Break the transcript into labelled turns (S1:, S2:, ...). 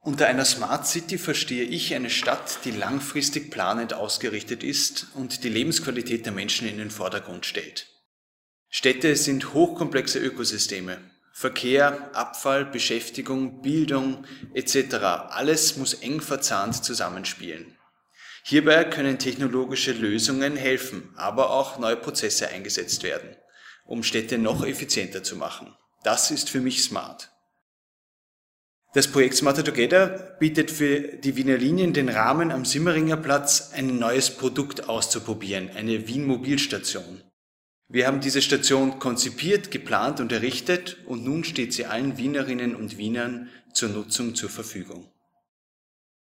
S1: Unter einer Smart City verstehe ich eine Stadt, die langfristig planend ausgerichtet ist und die Lebensqualität der Menschen in den Vordergrund stellt. Städte sind hochkomplexe Ökosysteme. Verkehr, Abfall, Beschäftigung, Bildung etc. Alles muss eng verzahnt zusammenspielen. Hierbei können technologische Lösungen helfen, aber auch neue Prozesse eingesetzt werden, um Städte noch effizienter zu machen. Das ist für mich smart. Das Projekt Smarter Together bietet für die Wiener Linien den Rahmen, am Simmeringer Platz ein neues Produkt auszuprobieren, eine Wien-Mobilstation. Wir haben diese Station konzipiert, geplant und errichtet und nun steht sie allen Wienerinnen und Wienern zur Nutzung zur Verfügung.